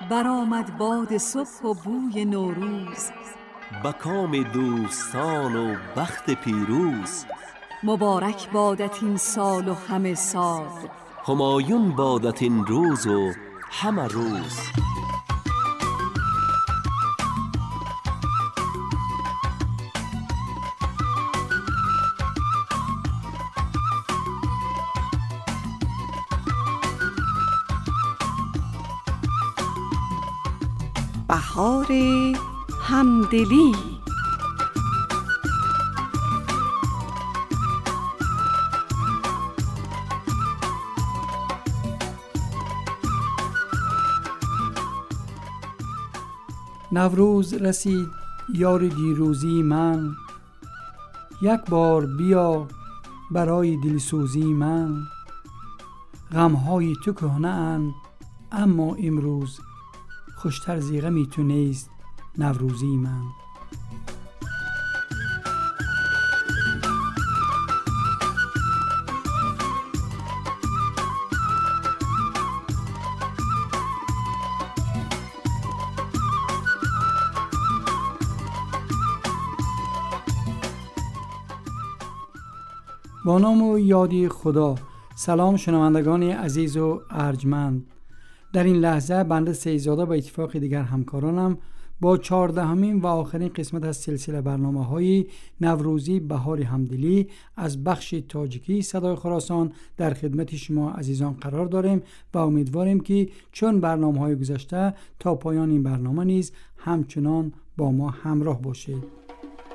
برآمد باد صبح و بوی نوروز، به کام دوستان و بخت پیروز. مبارک بادت این سال و همه سال، همایون بادت این روز و همه روز. بهار همدلی. نوروز رسید یار دیروزی من، یک بار بیا برای دلسوزی من. غمهای تو کهنه اند اما امروز، خوشتر زی غمی تو نیست نوروزی من. با نام و یادی خدا. سلام شنوندگان عزیز و ارجمند. در این لحظه بنده سیدزاده با اتفاق دیگر همکارانم با 14مین و آخرین قسمت از سلسله برنامه‌های نوروزی بهار همدلی از بخش تاجیکی صدای خراسان در خدمت شما عزیزان قرار داریم و امیدواریم که چون برنامه‌های گذشته تا پایان این برنامه نیز همچنان با ما همراه باشید.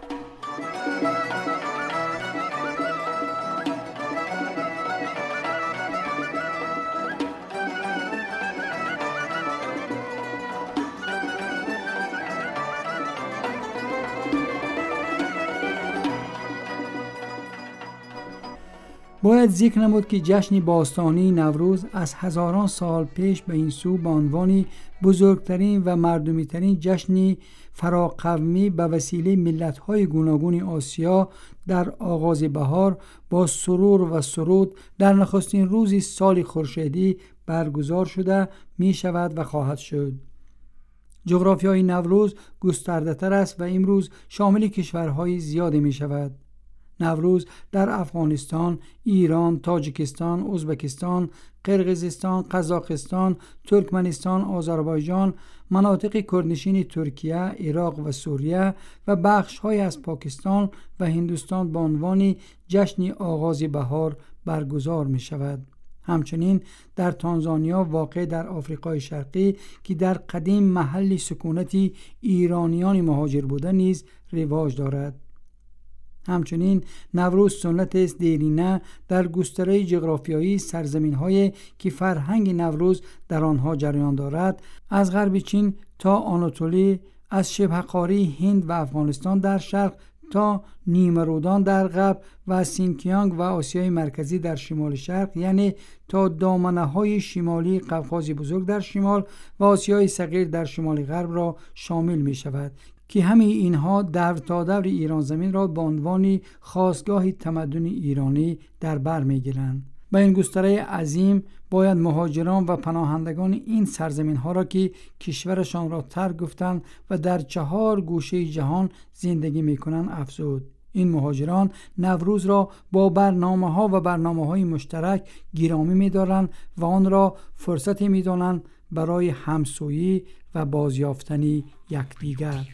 باید ذکر نمود که جشن باستانی نوروز از هزاران سال پیش به این سو به عنوان بزرگترین و مردمی ترین جشن فراقومی به وسیله ملت‌های گوناگون آسیا در آغاز بهار با سرور و سرود در نخستین روز سال خورشیدی برگزار شده می شود و خواهد شد. جغرافیای نوروز گسترده‌تر است و امروز شامل کشورهای زیادی می شود. نوروز در افغانستان، ایران، تاجیکستان، ازبکستان، قرقیزستان، قزاقستان، ترکمنستان، آذربایجان، مناطق کردنشین ترکیه، عراق و سوریه و بخش‌های از پاکستان و هندوستان به عنوان جشن آغاز بهار برگزار می شود. همچنین در تانزانیا واقع در آفریقای شرقی که در قدیم محل سکونت ایرانیان مهاجر بوده نیز رواج دارد. همچنین نوروز سنت است دیرینه در گستره جغرافیایی سرزمین‌های که فرهنگ نوروز در آنها جریان دارد، از غرب چین تا آناتولی، از شبه قاره هند و افغانستان در شرق تا نیمرودان در غرب و از سینکیانگ و آسیای مرکزی در شمال شرق، یعنی تا دامنه‌های شمالی قفقاز بزرگ در شمال و آسیای صغیر در شمال غرب را شامل می شود که همه اینها دور تا دور ایران زمین را به عنوان خاستگاه تمدن ایرانی در بر می‌گیرند. با این گستره عظیم باید مهاجران و پناهندگان این سرزمین‌ها را که کشورشان را ترک گفتند و در 4 گوشه جهان زندگی می‌کنند افزود. این مهاجران نوروز را با برنامه‌ها و برنامه‌های مشترک گرامی می‌دارند و آن را فرصتی می‌دانند برای همسویی و بازیافتن یکدیگر.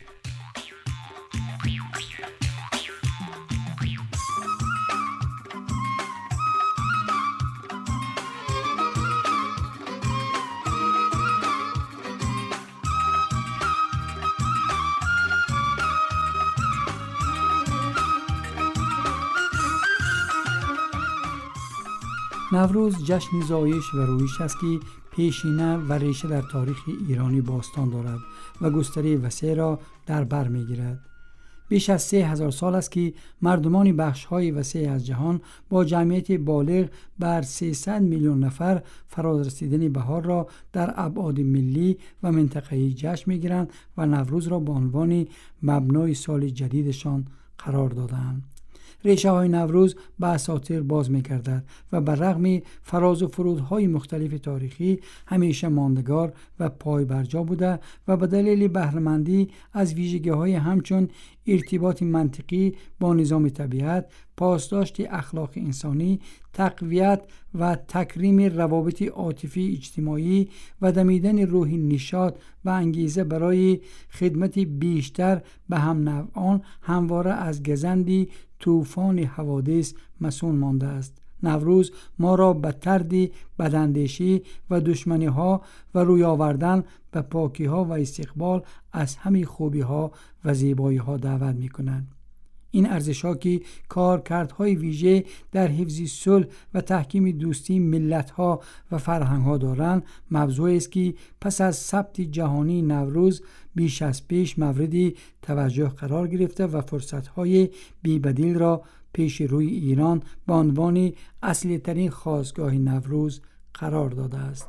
نوروز جشن زایش و رویش است که پیشینه و ریشه در تاریخ ایرانی باستان دارد و گستره وسیع را در بر می‌گیرد. بیش از 3000 سال است که مردمان بخش‌های وسیع از جهان با جمعیت بالغ بر 300 میلیون نفر فراز رسیدن بهار را در ابعاد ملی و منطقه‌ای جشن می‌گیرند و نوروز را به عنوان مبنای سال جدیدشان قرار دادند. ریشه های نوروز به اساطیر باز می‌گردد و بر رغم فراز و فرودهای مختلف تاریخی همیشه ماندگار و پایبرجا بوده و به دلیل بهره‌مندی از ویژگی‌های همچون ارتباط منطقی با نظام طبیعت، پاسداشت اخلاق انسانی، تقویت و تکریم روابط عاطفی اجتماعی و دمیدن روح نشاط و انگیزه برای خدمت بیشتر به هم نوعان همواره از گزندی طوفان حوادث مسون مانده است. نوروز ما را به تردی بداندیشی و دشمنی ها و روی آوردن به پاکی ها و استقبال از همه خوبی ها و زیبایی ها دعوت می کنند. این ارزش ها که کارکردهای ویژه در حفظ صلح و تحکیم دوستی ملت ها و فرهنگ ها دارند، موضوعی است که پس از ثبت جهانی نوروز بیش از پیش مورد توجه قرار گرفته و فرصت های بی‌بدیل را پیش روی ایران به عنوان اصلی ترین خاستگاه نوروز قرار داده است.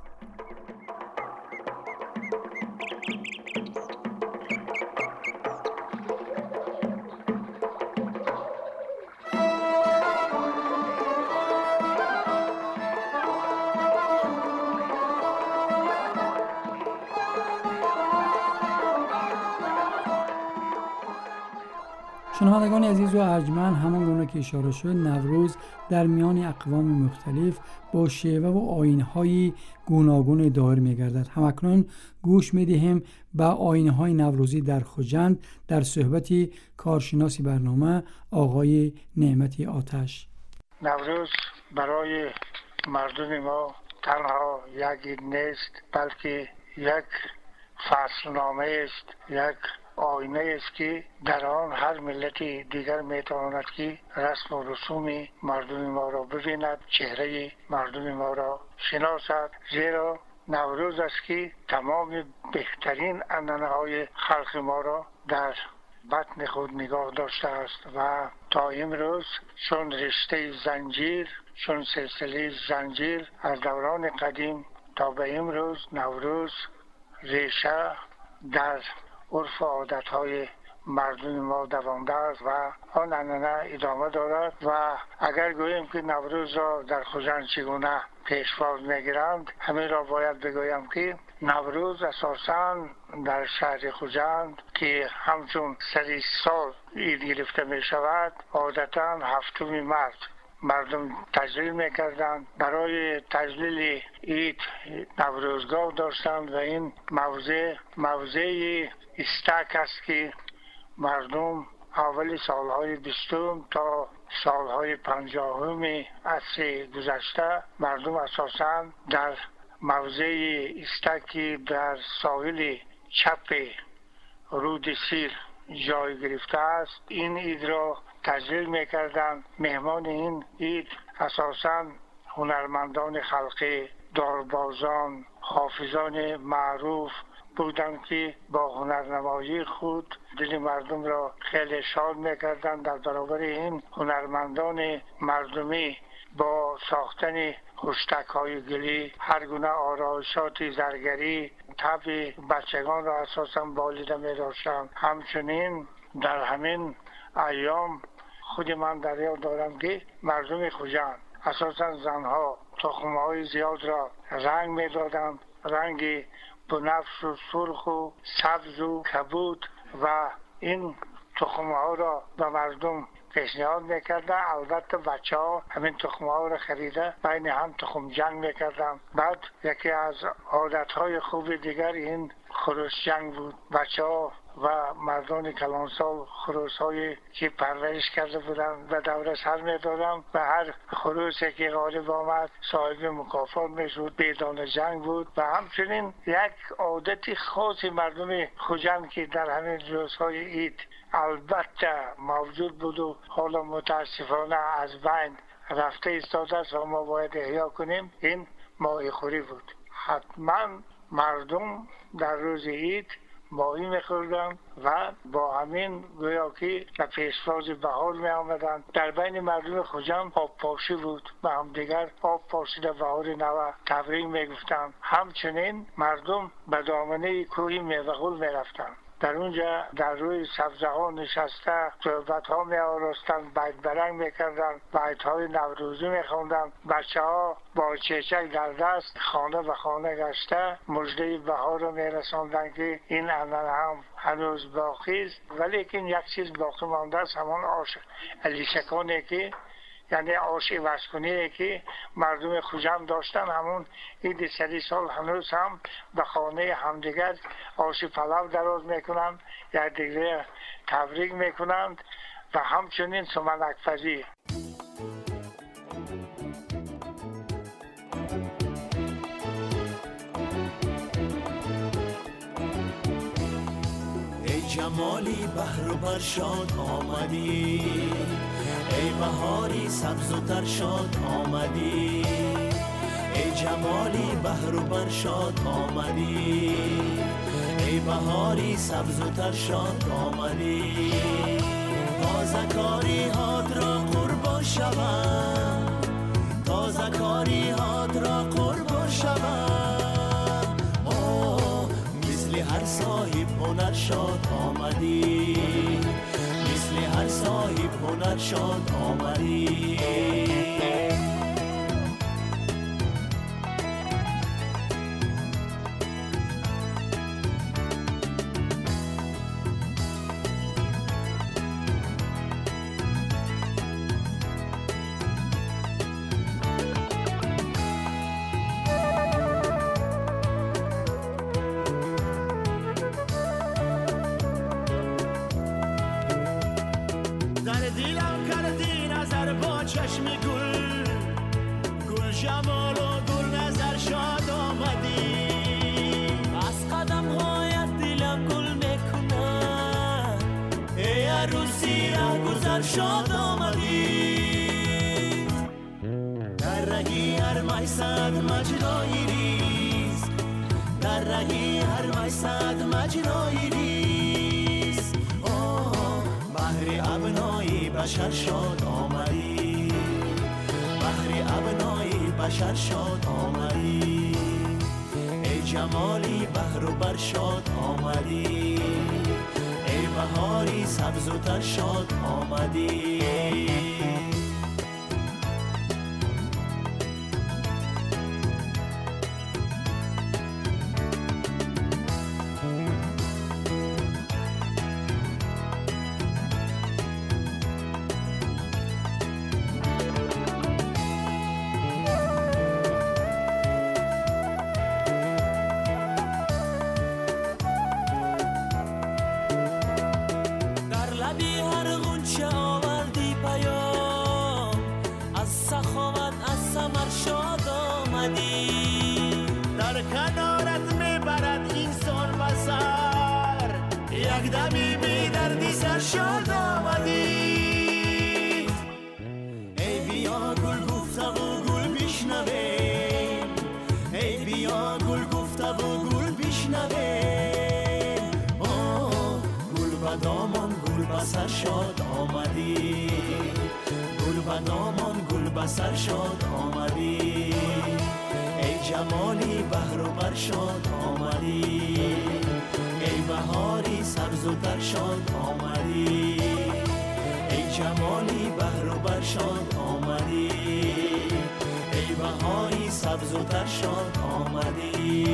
شنوندگان عزیز و ارجمند، همان گونه که اشاره شد، نوروز در میان اقوام مختلف با شیوه و آیین‌های گوناگون ظاهر می‌گردد. همکنون گوش می‌دهیم به آیین‌های نوروزی در خجند در صحبت کارشناس برنامه آقای نعمتی آتش. نوروز برای مردم ما تنها یک عید نیست، بلکه یک فصلنامه است، یک آینه است که در آن هر ملتی دیگر میتواند که رسم و رسوم مردم ما را ببیند، چهره مردم ما را شناسد، زیرا نوروز است که تمام بهترین عنعنه‌های خلق ما را در بطن خود نگاه داشته است و تا امروز چون رشته زنجیر، چون سلسله زنجیر از دوران قدیم تا به امروز نوروز ریشه در عرف و عادت‌های مردم ما دوانده است و آن عنعنه ادامه دارد و اگر گوییم که نوروز را در خجند چگونه پیشواز می‌گیرند، همین را باید بگویم که نوروز اساساً در شهر خجند که همچون سری سال عید گرفته می شود، عادتاً هفتم مارس مردم تجلیل میکردند. برای تجلیل عید نوروزگاه داشتند و این موضع استک است که مردم اول سالهای 20 تا سالهای 50 عصر گذشته مردم اساساً در موضع استکی در ساحل چپ رود سیر جای گرفته است این عید را تجلیل میکردند. مهمان این عید اساساً هنرمندان خلقی، داربازان، حافظان معروف بودند که با هنرنمایی خود دل مردم را خیلی شاد میکردند. در برابر این هنرمندان مردمی با ساختن هشتک‌های گلی، هر گونه آرایشات زرگری، طبع بچگان را اساساً بالیده می داشتند. همچنین در همین ایام خود من در یاد دارم که مردم خجند اساساً زنها تخم‌های زیاد را رنگ می دادند، رنگ بنفش و سرخ و سبز و کبود و این تخم‌ها را به مردم پیشنهاد میکردن. البته بچه ها همین تخمه ها رو خریده بین هم تخم جنگ میکردن. بعد یکی از عادت های خوب دیگر این خروس جنگ بود. بچه ها و مردان کلانسال خروس های که پرورش کرده بودن و دوره سر میدادن و هر خروسی که غالب آمد صاحب مکافات میشد، بیدان جنگ بود. و همچنین یک عادت خاص مردم خجند که در همین روزهای عید البته موجود بود و حالا متاسفانه از بین رفته ایستاده است و ما باید احیا کنیم، این ماهی خوری بود. حتما مردم در روز عید ماهی میخوردن و با همین گویا که به پیشواز بهار می آمدن. در بین مردم خجند آب پاشی بود و هم دیگر آب پاشیده بهار نو تبریک میگفتن. همچنین مردم به دامنه کوهی میوه‌گل میرفتن. در اونجا در روی سبزه ها نشسته صحبت ها می آراستن، بیت برنگ می کردن، بیت های نوروزی می خوندن. بچه ها با چیچک در دست خانه به خانه گشته مژده بهار رو می رساندن که این عنعنه هم هنوز باقی است. ولیکن یک چیز باقی مانده است، همان آش لیشکانی که یعنی آش وسکونی که مردم خوجم داشتن، همون عید 100 سال هنوز هم به خانه همدیگر آش پلو دراز میکنند، یا دیگه تبریک میکنند و همچنین سمنک پزی. ای جمالی بحر و برشاد آمدی، ای بهاری سبز و تر شاد آمدی، ای جمالی بحر و برشاد آمدی، ای بهاری سبز و تر شاد آمدی. تازه کاری هات را قربان شوم، تازه کاری هات را قربان شوم. اوه مثل هر صاحب هنر شاد آمدی، مثل هر صاحب هنر شاد آمدی. چشم گل گل جمال و گل نظر شاد آمدی، از قدم هایت دلم گل میکنه، ای عروسی ره گذر شاد آمدی. در رگی هر میصد مجرای ریز، در رگی هر میصد مجرای ریز. بحر ابنای بشر شاد آمدی، بحر ابنای بشر شاد آمدی. ای جمالی بحر و بر شاد آمدی، ای بهاری سبز و تر شاد آمدی. شاد آمدی. ای بیا گل گفته و گل بشنویم، ای بیا گل گفته و گل بشنویم. گل به دامان گل به سر شاد آمدی، گل به دامان گل به سر شاد آمدی. ای جمالی بحر و بر شاد آمدی، ای بهاری سبز و تر شاد آمدی. ای جمالی بحر و بر شاد آمدی، ای بهاری سبز و تر شاد آمدی.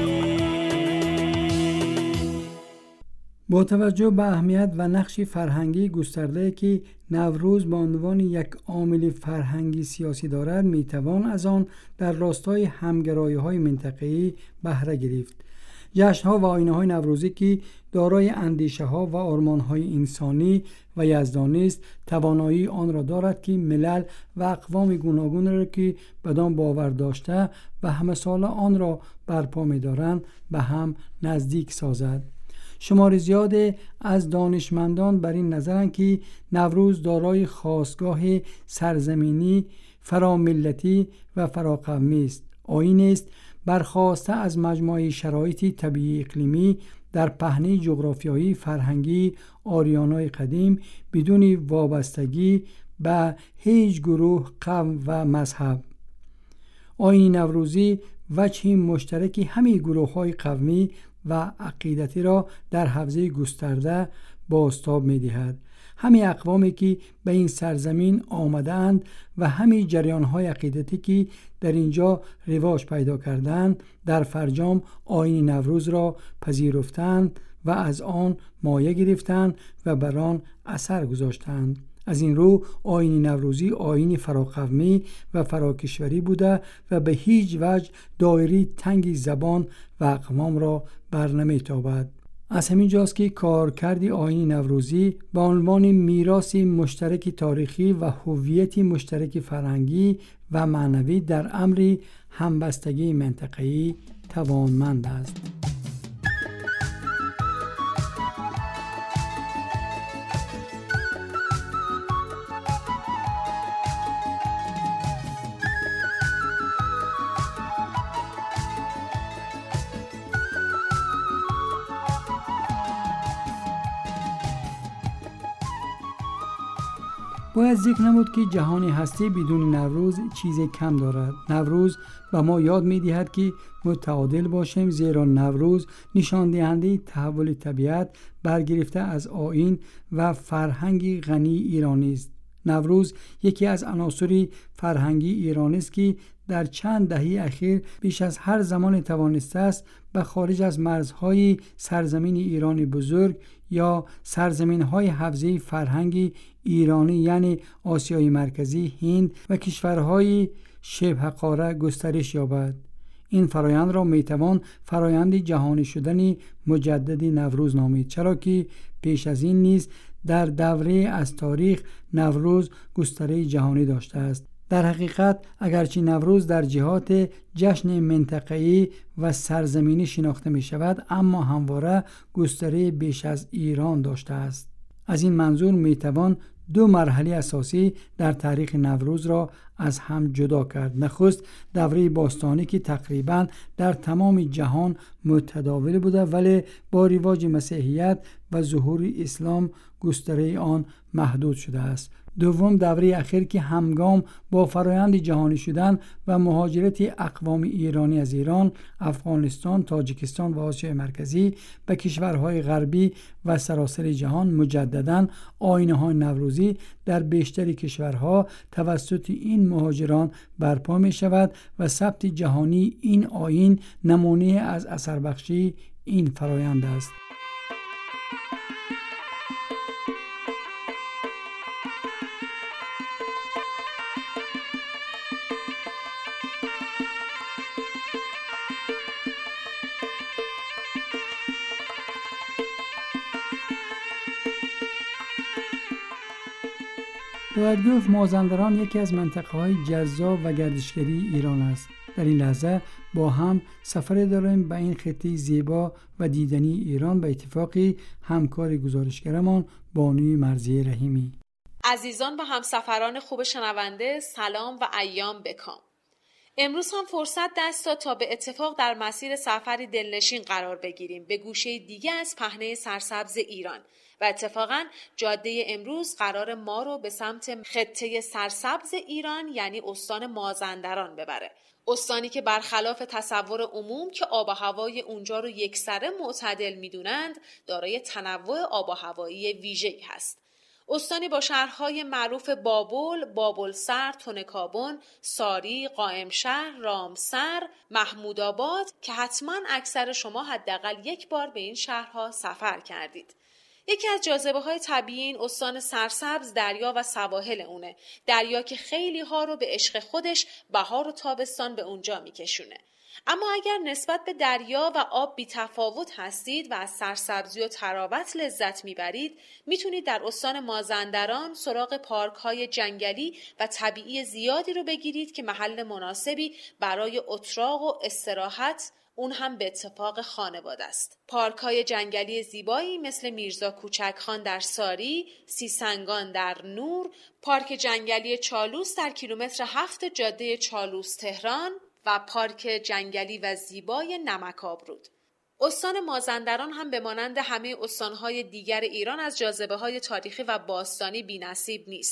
با توجه به اهمیت و نقش فرهنگی گسترده که نوروز به عنوان یک عامل فرهنگی سیاسی دارد، میتوان از آن در راستای همگرایی‌های منطقه‌ای بهره گرفت. جشن‌ها و آیین‌های نوروزی که دارای اندیشه‌ها و آرمان‌های انسانی و یزدانی است، توانایی آن را دارد که ملل و اقوام گوناگون را که بدان باور داشته و همه ساله آن را برپا می‌دارند به هم نزدیک سازد. شمار زیاد از دانشمندان بر این نظرند که نوروز دارای خاستگاه سرزمینی، فراملتی و فراقومی است. آیین است برخواسته از مجموعه شرایط طبیعی اقلیمی در پهنه جغرافیایی فرهنگی آریانای قدیم بدون وابستگی به هیچ گروه، قوم و مذهب. آیین نوروزی وجه مشترک همه گروه‌های قومی و عقیدتی را در حوزه گسترده بازتاب می‌دهد. همین اقوامی که به این سرزمین آمدند و همین جریان‌های عقیدتی که در اینجا رواج پیدا کردند در فرجام آیین نوروز را پذیرفتند و از آن مایه گرفتند و بر آن اثر گذاشتند. از این رو آیین نوروزی آیین فراقومی و فراکشوری بوده و به هیچ وجه دایره تنگ زبان و اقوام را برنمی‌تابد. از همین جاست که کارکرد آیین نوروزی به عنوان میراثی مشترک تاریخی و هویتی مشترک فرهنگی و معنوی در امر همبستگی منطقه‌ای توانمند است. باید ذکر نمود که جهان هستی بدون نوروز چیز کم دارد. نوروز به ما یاد می‌دهد که متعادل باشیم، زیرا نوروز نشان دهنده تحول طبیعت برگرفته از آیین و فرهنگ غنی ایرانی است. نوروز یکی از عناصر فرهنگی ایرانی است که در چند دهه اخیر بیش از هر زمان توانسته است به خارج از مرزهای سرزمین ایران بزرگ یا سرزمین‌های حوزه فرهنگی ایرانی یعنی آسیای مرکزی، هند و کشورهای شبه قاره گسترش یابد. این فرایند را میتوان فرایند جهانی شدن مجدد نوروز نامید، چرا که پیش از این نیز در دوره از تاریخ نوروز گستره جهانی داشته است. در حقیقت اگرچه نوروز در جهات جشن منطقه‌ای و سرزمینی شناخته می شود، اما همواره گستره بیش از ایران داشته است. از این منظور می توان دو مرحله اساسی در تاریخ نوروز را از هم جدا کرد. نخست دوره باستانی که تقریباً در تمام جهان متداول بوده ولی با رواج مسیحیت و ظهور اسلام گستره آن محدود شده است. دوم دوره اخیر که همگام با فرایند جهانی شدن و مهاجرت اقوام ایرانی از ایران، افغانستان، تاجیکستان و آسیای مرکزی به کشورهای غربی و سراسر جهان مجدداً آیین‌های نوروزی در بیشتر کشورها توسط این مهاجران برپا می شود و ثبت جهانی این آیین نمونه از اثر بخشی این فرایند است. باید گفت مازندران یکی از منطقه‌های جذاب و گردشگری ایران است. در این لحظه با هم سفر داریم به این خطه زیبا و دیدنی ایران به اتفاق همکار گزارشگرمان بانوی مرضیه رحیمی. عزیزان و همسفران خوب شنونده، سلام و ایام بکام. امروز هم فرصت دست داد تا به اتفاق در مسیر سفری دلنشین قرار بگیریم به گوشه دیگه از پهنه سرسبز ایران و اتفاقاً جاده امروز قرار ما رو به سمت خطه سرسبز ایران یعنی استان مازندران ببره. استانی که برخلاف تصور عموم که آب و هوای اونجا رو یکسره معتدل میدونند، دارای تنوع آب و هوایی ویژه‌ای هست. استانی با شهرهای معروف بابل، بابلسر، تنکابن، ساری، قائمشهر، رامسر، محمودآباد که حتما اکثر شما حداقل یک بار به این شهرها سفر کردید. یکی از جاذبه‌های طبیعی این استان سرسبز دریا و سواحل اونه. دریا که خیلی ها رو به عشق خودش بهار و تابستان به اونجا میکشونه. اما اگر نسبت به دریا و آب بی تفاوت هستید و از سرسبزی و تراوت لذت میبرید، میتونید در استان مازندران سراغ پارک‌های جنگلی و طبیعی زیادی رو بگیرید که محل مناسبی برای اتراق و استراحت اون هم به اتفاق خانواده است. پارک‌های جنگلی زیبایی مثل میرزا کوچکخان در ساری، سیسنگان در نور، پارک جنگلی چالوس در کیلومتر 7 جاده چالوس تهران و پارک جنگلی و زیبای نمک آبرود. استان مازندران هم به مانند همه استانهای دیگر ایران از جاذبه‌های تاریخی و باستانی بی‌نصیب نیست.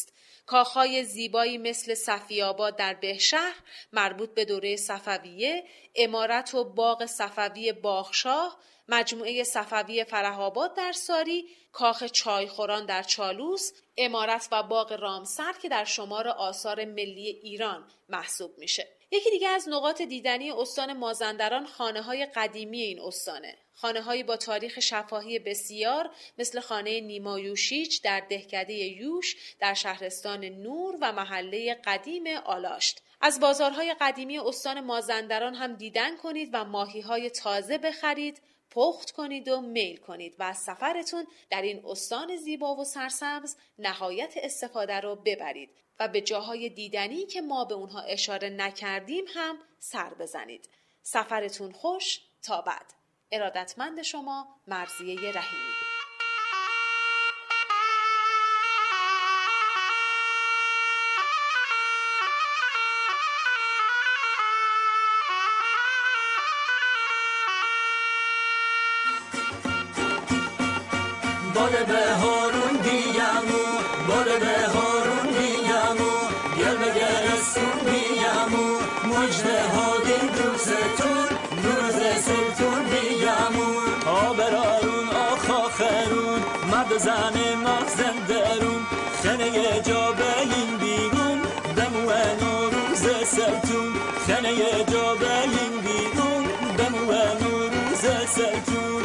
کاخهای زیبایی مثل صفی‌آباد در بهشهر مربوط به دوره صفویه، عمارت و باغ صفوی باغشاه، مجموعه صفوی فره‌آباد در ساری، کاخ چایخوران در چالوس، عمارت و باغ رامسر که در شمار آثار ملی ایران محسوب میشه. یکی دیگه از نقاط دیدنی استان مازندران خانه‌های قدیمی این استانه. خانه‌هایی با تاریخ شفاهی بسیار مثل خانه نیما یوشیچ در دهکده یوش در شهرستان نور و محله قدیم آلاشت. از بازارهای قدیمی استان مازندران هم دیدن کنید و ماهی‌های تازه بخرید، پخت کنید و میل کنید و از سفرتون در این استان زیبا و سرسبز نهایت استفاده رو ببرید و به جاهای دیدنی که ما به اونها اشاره نکردیم هم سر بزنید. سفرتون خوش تا بعد. ارادتمند شما، مرضیه رحیمی. بال بهارون دیگمو، بال بهارون دیگمو، گل به گلستون دیگمو، مجده ها دین دوستون، روز سلطون دیگمو. آبرارون آخاخرون، مرد زن مازندرون، خنه جا بگین بیرون، دمو نوروز سلطون، خنه جا بگین بیرون، دمو نوروز سلطون.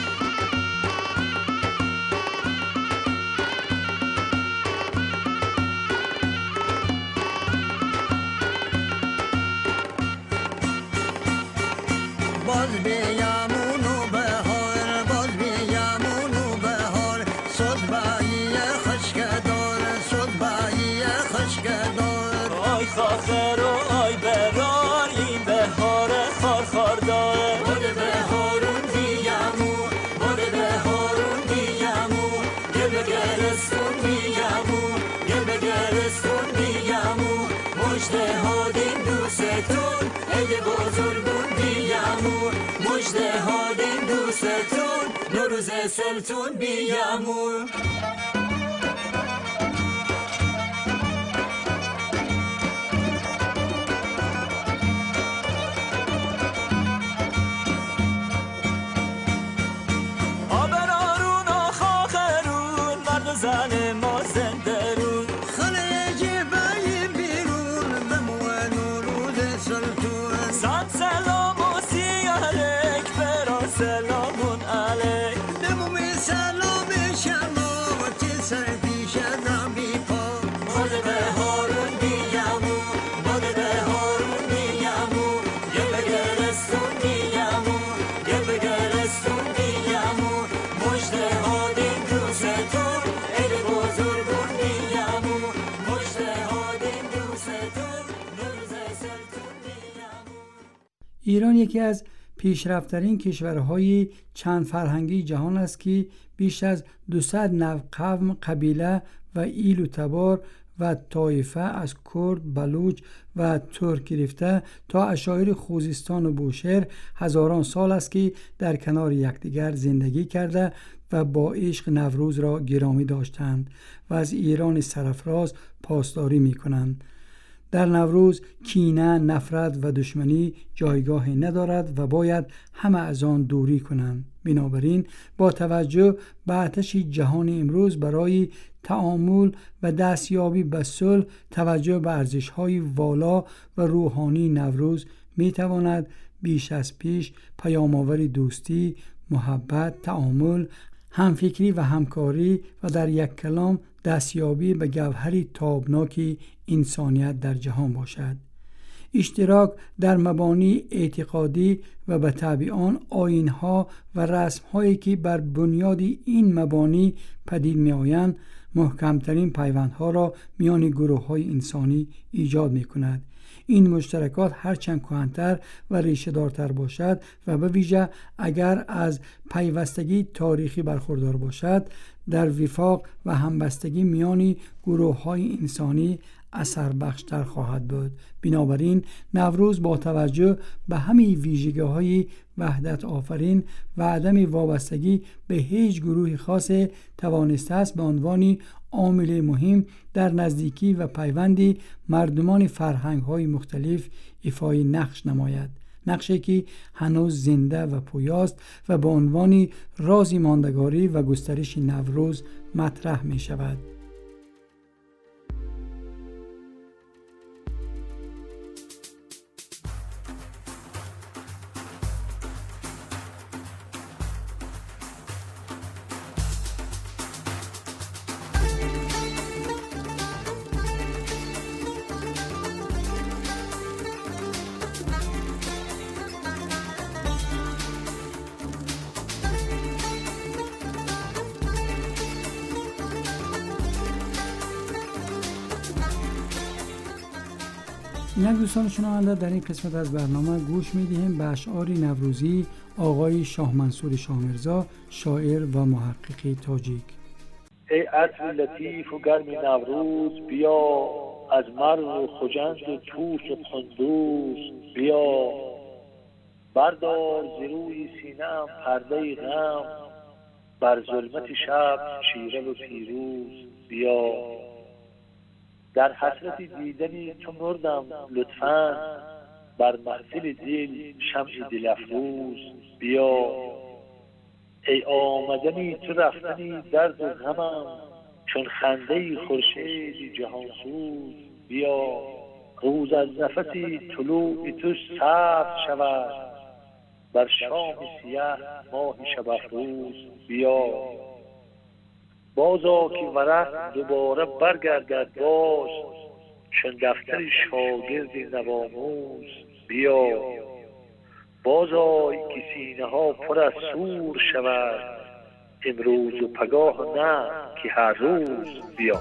باز بیامون و بهار، باز بیامون و بهار، صد بایی خشکدار، صد بایی خشکدار. آی خاخر و آی برار، این بهار خارخاردار. باد بهارون دیگمو، باد بهارون دیگمو، گل به گلستون دیگمو، گل به گلستون دیگمو، مجده ها دین دوستون، عید بزرگون دیگمو، مجده ها دین دوستون، نوروز سلطون بیامو. آبرارون آخاخرون، مرد زن مازندرون، خانه جبهی بیرون، بمو نوروز سلطون. صد سلام و سیالک، برا سلامون علیک، دمومی سلام شما، تی سر پیش نبی پا. باد بهارون دیگمو، باد بهارون دیگمو، گل به گلستون دیگمو، گل به گلستون دیگمو، مجده ها دین دوستون، عید بزرگون دیگمو، مجده ها دین دوستون، نوروز سلطون دیگمو. ایران یکی از پیشرفت‌ترین کشورهای چند فرهنگی جهان است که بیش از 200 نوع قوم، قبیله و ایل و تبار و طایفه از کرد، بلوچ و ترک گرفته تا اشایر خوزستان و بوشهر هزاران سال است که در کنار یکدیگر زندگی کرده و با عشق نوروز را گرامی داشتند و از ایران سرفراز پاسداری می کنند. در نوروز کینه، نفرت و دشمنی جایگاهی ندارد و باید همه از آن دوری کنند. بنابراین با توجه به آتش جهان امروز برای تعامل و دستیابی به صلح، توجه به ارزش‌های والا و روحانی نوروز می‌تواند بیش از پیش پیام‌آور دوستی، محبت، تعامل، همفکری و همکاری و در یک کلام دستیابی به گوهری تابناک انسانیت در جهان باشد. اشتراک در مبانی اعتقادی و به تبع آن آیین‌ها و رسم‌هایی که بر بنیاد این مبانی پدید می‌آیند محکم‌ترین پیوندها را میان گروه‌های انسانی ایجاد می‌کند. این مشترکات هرچند کهن‌تر و ریشه‌دارتر باشد و به ویژه اگر از پیوستگی تاریخی برخوردار باشد، در وفاق و همبستگی میان گروه‌های انسانی اثر بخشتر خواهد بود. بنابراین نوروز با توجه به همه ویژگی‌های وحدت آفرین و عدم وابستگی به هیچ گروه خاص توانسته است به عنوان عامل مهم در نزدیکی و پیوند مردمان فرهنگ‌های مختلف ایفای نقش نماید. نقشی که هنوز زنده و پویاست و به عنوان رازی ماندگاری و گسترش نوروز مطرح می شود. اینک دوستان شنونده، در این قسمت از برنامه گوش می‌دهیم به اشعار نوروزی آقای شاه منصور شاه مرزا، شاعر و محقق تاجیک. ای عطر لطیف و گرم نوروز، بیا از مرو خجند و توس و قندوز، بیا بردار ز روی سینه‌ام پرده غم، بر ظلمت شب شیره و پیروز، بیا در حسرت دیدن تو مردم لطفاً، بر محفل دل شمع دل افروز، بیا ای آمدنی تو رفتنی درد و غمم، چون خنده خورشید جهانسوز، بیا روز از نفس طلوع تو سبز شود، بر شام سیاه ماه شب افروز، بیا بازا که ورق دوباره برگردد باز، چون دفتر شاگرد نوآموز، بیا بازای که سینه ها پر از سور شود، امروز و پگاه نه که هر روز، بیا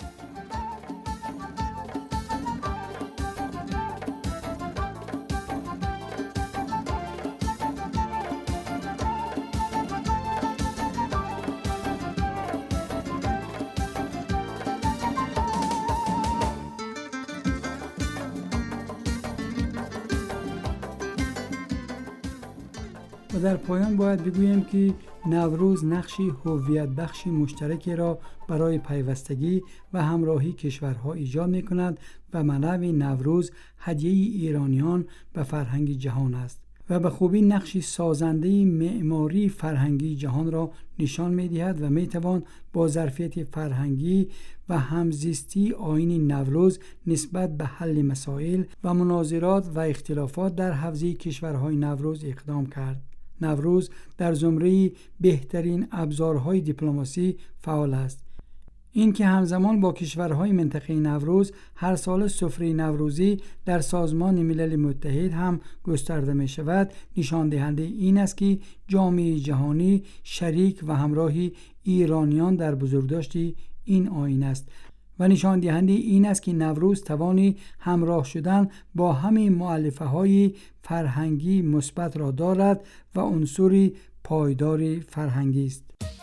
و در پایان باید بگویم که نوروز نقشی هویت بخشی مشترکی را برای پیوستگی و همراهی کشورها ایجاد می کند و معنی نوروز هدیه ایرانیان به فرهنگ جهان است و به خوبی نقشی سازنده معماری فرهنگی جهان را نشان می دهد و می توان با ظرفیت فرهنگی و همزیستی آیین نوروز نسبت به حل مسائل و مناظرات و اختلافات در حوزه کشورهای نوروز اقدام کرد. نوروز در زمره بهترین ابزارهای دیپلماسی فعال است. این که همزمان با کشورهای منطقه نوروز هر سال سفره نوروزی در سازمان ملل متحد هم گسترده می شود نشان دهنده این است که جامعه جهانی شریک و همراه ایرانیان در بزرگداشت این آیین است و نشان دهنده این است که نوروز توانی همراه شدن با همه مؤلفه‌های فرهنگی مثبت را دارد و عنصری پایدار فرهنگی است.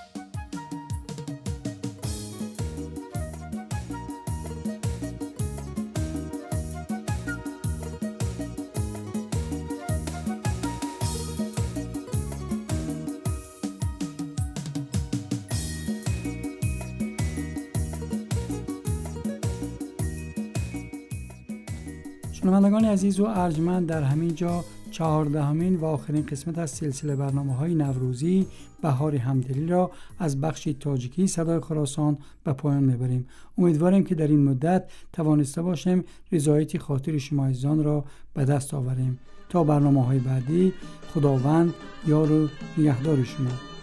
شنوندگان عزیز و ارجمند، در همین جا 14مین و آخرین قسمت از سلسله برنامه‌های نوروزی بهار همدلی را از بخش تاجیکی صدای خراسان به پایان می‌بریم. امیدواریم که در این مدت توانسته باشیم رضایت خاطر شما عزیزان را به دست آوریم. تا برنامه‌های بعدی، خداوند یار و نگهدار شما.